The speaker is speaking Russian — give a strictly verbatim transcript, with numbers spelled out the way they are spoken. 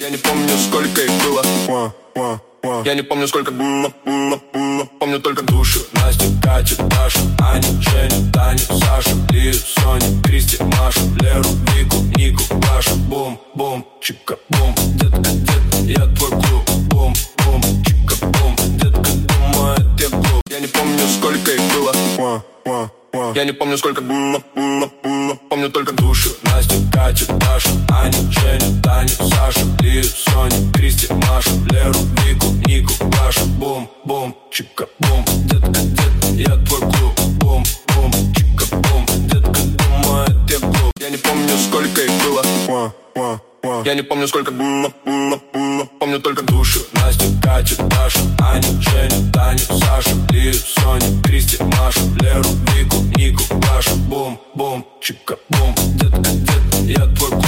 Я не помню, сколько их было. Я не помню, сколько было, было, было. Помню только душу. Настя, Катя, Даша, Аня, Женя, Таня, Саша, Лию, Соню, Кристи, Машу, Леру, Вику, Нику, Дашу. Бум, бум, чика, бум. Детка, детка, я твой клуб. Бум, бум, чика, бум. Детка, думает, я глуп. Я не помню, сколько их было. Я не помню, сколько было, было, было. Помню только душу. Настя, Катя, Даша, Аня, Женя, Таня, Саша, Лию, Соню, Кристи, Машу, Леру, Вику, Нику, Дашу. Бум, бум, чика, бум. Детка, детка, я твой клуб. Бум, бум, чика, бум. Детка, думает, я глуп. Я не помню, сколько их было. Я не помню, сколько было, было, было. Помню только душу. Настя, Катя, Даша, Аня, Женя, Таня, Саша, Лию, Соню, Кристи, Машу, Леру, Вику, Нику, Дашу. Бум, бум, чика, бум. Детка, детка, я твой